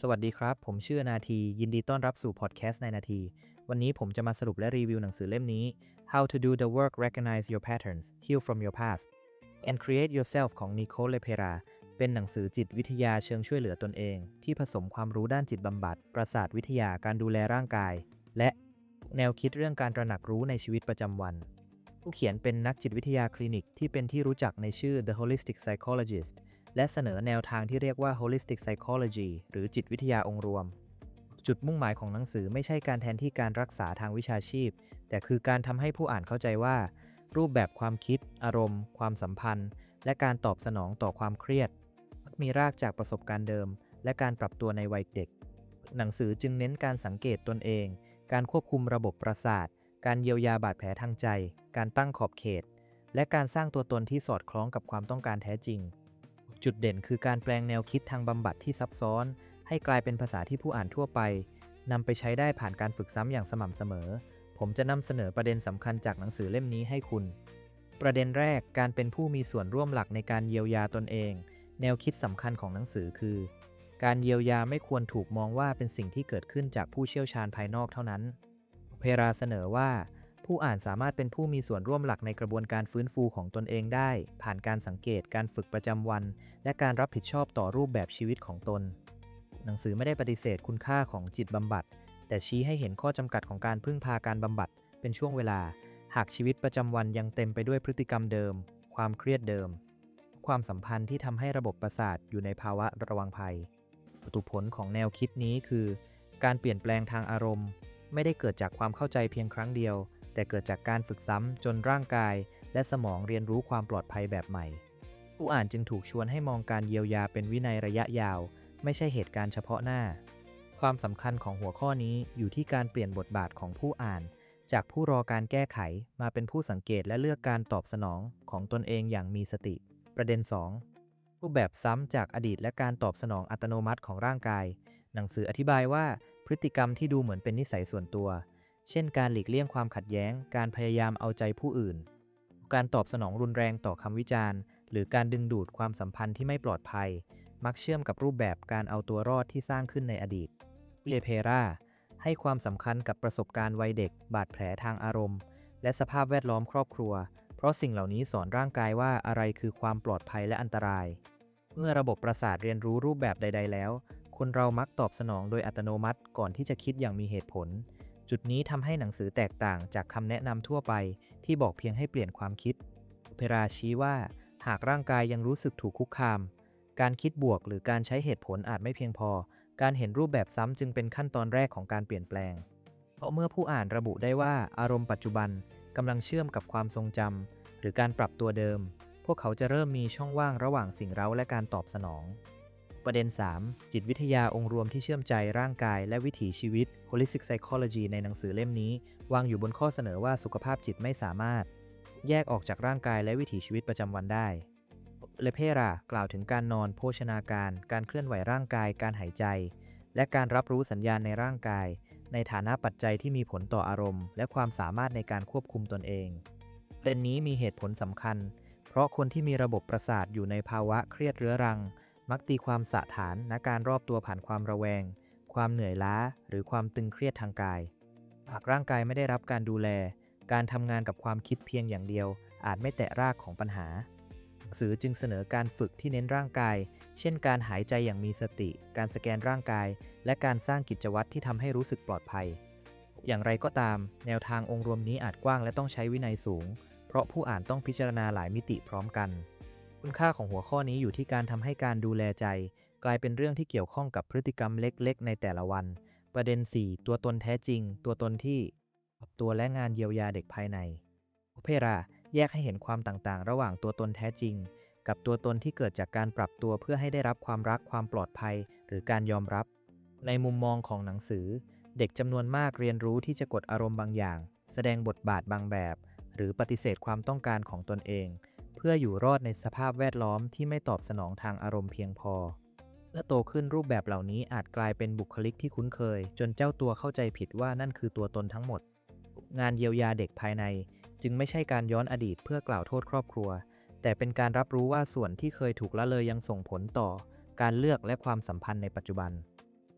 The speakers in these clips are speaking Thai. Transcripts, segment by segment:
สวัสดีครับผมชื่อนาทียินดีต้อนรับสู่พอดแคสต์ในนาทีวันนี้ผมจะมาสรุปและรีวิวหนังสือเล่มนี้ How to Do the Work Recognize Your Patterns Heal from Your Past and Create Yourself ของ Nicole Lepera เป็นหนังสือจิตวิทยาเชิงช่วยเหลือตนเองที่ผสมความรู้ด้านจิตบำบัดประสาทวิทยาการดูแลร่างกายและแนวคิดเรื่องการตระหนักรู้ในชีวิตประจำวันผู้เขียนเป็นนักจิตวิทยาคลินิกที่เป็นที่รู้จักในชื่อ The Holistic Psychologistและเสนอแนวทางที่เรียกว่า Holistic Psychology หรือจิตวิทยาองค์รวมจุดมุ่งหมายของหนังสือไม่ใช่การแทนที่การรักษาทางวิชาชีพแต่คือการทำให้ผู้อ่านเข้าใจว่ารูปแบบความคิดอารมณ์ความสัมพันธ์และการตอบสนองต่อความเครียดมักมีรากจากประสบการณ์เดิมและการปรับตัวในวัยเด็กหนังสือจึงเน้นการสังเกตตนเองการควบคุมระบบประสาทการเยียวยาบาดแผลทางใจการตั้งขอบเขตและการสร้างตัวตนที่สอดคล้องกับความต้องการแท้จริงจุดเด่นคือการแปลงแนวคิดทางบำบัดที่ซับซ้อนให้กลายเป็นภาษาที่ผู้อ่านทั่วไปนำไปใช้ได้ผ่านการฝึกซ้ำอย่างสม่ำเสมอผมจะนำเสนอประเด็นสำคัญจากหนังสือเล่มนี้ให้คุณประเด็นแรกการเป็นผู้มีส่วนร่วมหลักในการเยียวยาตนเองแนวคิดสำคัญของหนังสือคือการเยียวยาไม่ควรถูกมองว่าเป็นสิ่งที่เกิดขึ้นจากผู้เชี่ยวชาญภายนอกเท่านั้นเพราเสนอว่าผู้อ่านสามารถเป็นผู้มีส่วนร่วมหลักในกระบวนการฟื้นฟูของตนเองได้ผ่านการสังเกตการฝึกประจำวันและการรับผิดชอบต่อรูปแบบชีวิตของตนหนังสือไม่ได้ปฏิเสธคุณค่าของจิตบำบัดแต่ชี้ให้เห็นข้อจำกัดของการพึ่งพาการบำบัดเป็นช่วงเวลาหากชีวิตประจำวันยังเต็มไปด้วยพฤติกรรมเดิมความเครียดเดิมความสัมพันธ์ที่ทำให้ระบบประสาทอยู่ในภาวะระวังภัยผลของแนวคิดนี้คือการเปลี่ยนแปลงทางอารมณ์ไม่ได้เกิดจากความเข้าใจเพียงครั้งเดียวแต่เกิดจากการฝึกซ้ำจนร่างกายและสมองเรียนรู้ความปลอดภัยแบบใหม่ผู้อ่านจึงถูกชวนให้มองการเยียวยาเป็นวินัยระยะยาวไม่ใช่เหตุการณ์เฉพาะหน้าความสำคัญของหัวข้อนี้อยู่ที่การเปลี่ยนบทบาทของผู้อ่านจากผู้รอการแก้ไขมาเป็นผู้สังเกตและเลือกการตอบสนองของตนเองอย่างมีสติประเด็น2รูปแบบซ้ำจากอดีตและการตอบสนองอัตโนมัติของร่างกายหนังสืออธิบายว่าพฤติกรรมที่ดูเหมือนเป็นนิสัยส่วนตัวเช่นการหลีกเลี่ยงความขัดแย้งการพยายามเอาใจผู้อื่นการตอบสนองรุนแรงต่อคำวิจารณ์หรือการดึงดูดความสัมพันธ์ที่ไม่ปลอดภัยมักเชื่อมกับรูปแบบการเอาตัวรอดที่สร้างขึ้นในอดีตเลเพราให้ความสำคัญกับประสบการณ์วัยเด็กบาดแผลทางอารมณ์และสภาพแวดล้อมครอบครัวเพราะสิ่งเหล่านี้สอนร่างกายว่าอะไรคือความปลอดภัยและอันตรายเมื่อระบบประสาทเรียนรู้รูปแบบใดๆแล้วคนเรามักตอบสนองโดยอัตโนมัติก่อนที่จะคิดอย่างมีเหตุผลจุดนี้ทำให้หนังสือแตกต่างจากคำแนะนำทั่วไปที่บอกเพียงให้เปลี่ยนความคิดเพราชี้ว่าหากร่างกายยังรู้สึกถูกคุกคามการคิดบวกหรือการใช้เหตุผลอาจไม่เพียงพอการเห็นรูปแบบซ้ำจึงเป็นขั้นตอนแรกของการเปลี่ยนแปลงเพราะเมื่อผู้อ่านระบุได้ว่าอารมณ์ปัจจุบันกำลังเชื่อมกับความทรงจำหรือการปรับตัวเดิมพวกเขาจะเริ่มมีช่องว่างระหว่างสิ่งเร้าและการตอบสนองประเด็น3จิตวิทยาองค์รวมที่เชื่อมใจร่างกายและวิถีชีวิต Holistic Psychology ในหนังสือเล่มนี้วางอยู่บนข้อเสนอว่าสุขภาพจิตไม่สามารถแยกออกจากร่างกายและวิถีชีวิตประจำวันได้เลเพรากล่าวถึงการนอนโภชนาการการเคลื่อนไหวร่างกายการหายใจและการรับรู้สัญญาณในร่างกายในฐานะปัจจัยที่มีผลต่ออารมณ์และความสามารถในการควบคุมตนเองประเด็นนี้มีเหตุผลสำคัญเพราะคนที่มีระบบประสาทอยู่ในภาวะเครียดเรื้อรังมักตีความสะฐานณการรอบตัวผ่านความระแวงความเหนื่อยล้าหรือความตึงเครียดทางกายหากร่างกายไม่ได้รับการดูแลการทำงานกับความคิดเพียงอย่างเดียวอาจไม่แตะรากของปัญหาหนังสือจึงเสนอการฝึกที่เน้นร่างกายเช่นการหายใจอย่างมีสติการสแกนร่างกายและการสร้างกิจวัตรที่ทำให้รู้สึกปลอดภัยอย่างไรก็ตามแนวทางองค์รวมนี้อาจกว้างและต้องใช้วินัยสูงเพราะผู้อ่านต้องพิจารณาหลายมิติพร้อมกันคุณค่าของหัวข้อนี้อยู่ที่การทำให้การดูแลใจกลายเป็นเรื่องที่เกี่ยวข้องกับพฤติกรรมเล็กๆในแต่ละวันประเด็น4ตัวตนแท้จริงตัวตนที่ปรับตัวและงานเยียวยาเด็กภายในเพราแยกให้เห็นความต่างๆระหว่างตัวตนแท้จริงกับตัวตนที่เกิดจากการปรับตัวเพื่อให้ได้รับความรักความปลอดภัยหรือการยอมรับในมุมมองของหนังสือเด็กจำนวนมากเรียนรู้ที่จะกดอารมณ์บางอย่างแสดงบทบาทบางแบบหรือปฏิเสธความต้องการของตนเองเพื่ออยู่รอดในสภาพแวดล้อมที่ไม่ตอบสนองทางอารมณ์เพียงพอเมื่อโตขึ้นรูปแบบเหล่านี้อาจกลายเป็นบุคลิกที่คุ้นเคยจนเจ้าตัวเข้าใจผิดว่านั่นคือตัวตนทั้งหมดงานเยียวยาเด็กภายในจึงไม่ใช่การย้อนอดีตเพื่อกล่าวโทษครอบครัวแต่เป็นการรับรู้ว่าส่วนที่เคยถูกละเลยยังส่งผลต่อการเลือกและความสัมพันธ์ในปัจจุบัน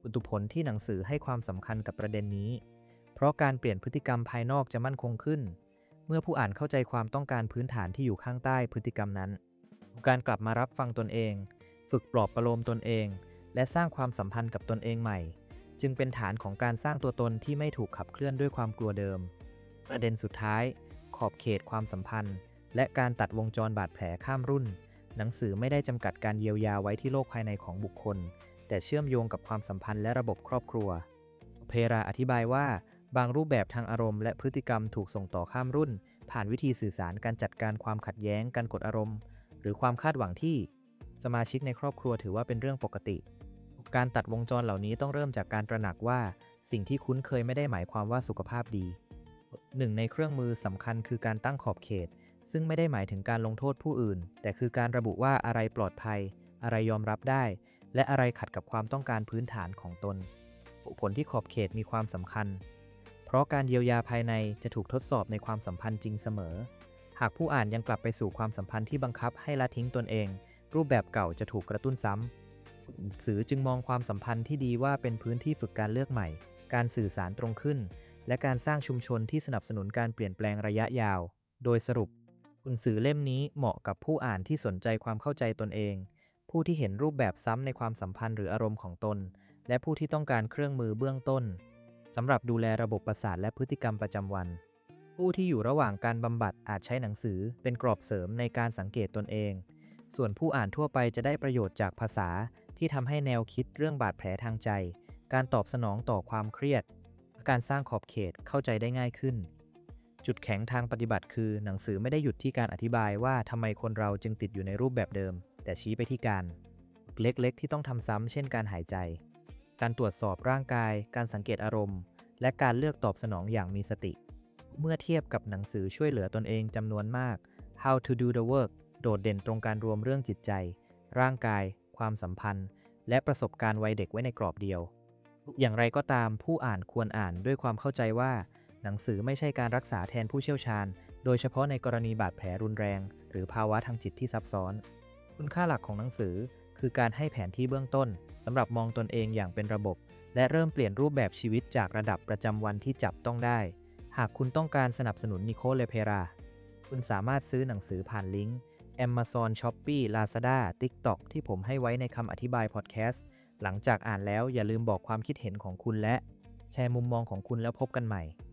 อุตุผลที่หนังสือให้ความสำคัญกับประเด็นนี้เพราะการเปลี่ยนพฤติกรรมภายนอกจะมั่นคงขึ้นเมื่อผู้อ่านเข้าใจความต้องการพื้นฐานที่อยู่ข้างใต้พฤติกรรมนั้นการกลับมารับฟังตนเองฝึกปลอบประโลมตนเองและสร้างความสัมพันธ์กับตนเองใหม่จึงเป็นฐานของการสร้างตัวตนที่ไม่ถูกขับเคลื่อนด้วยความกลัวเดิมประเด็นสุดท้ายขอบเขตความสัมพันธ์และการตัดวงจรบาดแผลข้ามรุ่นหนังสือไม่ได้จำกัดการเยียวยาไว้ที่โลกภายในของบุคคลแต่เชื่อมโยงกับความสัมพันธ์และระบบครอบครัวเพราอธิบายว่าบางรูปแบบทางอารมณ์และพฤติกรรมถูกส่งต่อข้ามรุ่นผ่านวิธีสื่อสารการจัดการความขัดแย้งการกดอารมณ์หรือความคาดหวังที่สมาชิกในครอบครัวถือว่าเป็นเรื่องปกติการตัดวงจรเหล่านี้ต้องเริ่มจากการตระหนักว่าสิ่งที่คุ้นเคยไม่ได้หมายความว่าสุขภาพดีหนึ่งในเครื่องมือสำคัญคือการตั้งขอบเขตซึ่งไม่ได้หมายถึงการลงโทษผู้อื่นแต่คือการระบุว่าอะไรปลอดภัยอะไรยอมรับได้และอะไรขัดกับความต้องการพื้นฐานของตนผลที่ขอบเขตมีความสำคัญเพราะการเยียวยาภายในจะถูกทดสอบในความสัมพันธ์จริงเสมอหากผู้อ่านยังกลับไปสู่ความสัมพันธ์ที่บังคับให้ละทิ้งตนเองรูปแบบเก่าจะถูกกระตุ้นซ้ำหนังสือจึงมองความสัมพันธ์ที่ดีว่าเป็นพื้นที่ฝึกการเลือกใหม่การสื่อสารตรงขึ้นและการสร้างชุมชนที่สนับสนุนการเปลี่ยนแปลงระยะยาวโดยสรุปหนังสือเล่มนี้เหมาะกับผู้อ่านที่สนใจความเข้าใจตนเองผู้ที่เห็นรูปแบบซ้ำในความสัมพันธ์หรืออารมณ์ของตนและผู้ที่ต้องการเครื่องมือเบื้องต้นสำหรับดูแลระบบประสาทและพฤติกรรมประจำวันผู้ที่อยู่ระหว่างการบำบัดอาจใช้หนังสือเป็นกรอบเสริมในการสังเกตตนเองส่วนผู้อ่านทั่วไปจะได้ประโยชน์จากภาษาที่ทำให้แนวคิดเรื่องบาดแผลทางใจการตอบสนองต่อความเครียดการสร้างขอบเขตเข้าใจได้ง่ายขึ้นจุดแข็งทางปฏิบัติคือหนังสือไม่ได้หยุดที่การอธิบายว่าทำไมคนเราจึงติดอยู่ในรูปแบบเดิมแต่ชี้ไปที่การเล็กๆที่ต้องทำซ้ำเช่นการหายใจการตรวจสอบร่างกายการสังเกตอารมณ์และการเลือกตอบสนองอย่างมีสติเมื่อเทียบกับหนังสือช่วยเหลือตนเองจำนวนมาก How to do the work โดดเด่นตรงการรวมเรื่องจิตใจร่างกายความสัมพันธ์และประสบการณ์วัยเด็กไว้ในกรอบเดียวอย่างไรก็ตามผู้อ่านควรอ่านด้วยความเข้าใจว่าหนังสือไม่ใช่การรักษาแทนผู้เชี่ยวชาญโดยเฉพาะในกรณีบาดแผลรุนแรงหรือภาวะทางจิตที่ซับซ้อนคุณค่าหลักของหนังสือคือการให้แผนที่เบื้องต้นสำหรับมองตนเองอย่างเป็นระบบและเริ่มเปลี่ยนรูปแบบชีวิตจากระดับประจำวันที่จับต้องได้หากคุณต้องการสนับสนุนนิโคล เลเพราคุณสามารถซื้อหนังสือผ่านลิงก์ Amazon Shopee Lazada TikTok ที่ผมให้ไว้ในคำอธิบายพอดแคสต์หลังจากอ่านแล้วอย่าลืมบอกความคิดเห็นของคุณและแชร์มุมมองของคุณแล้วพบกันใหม่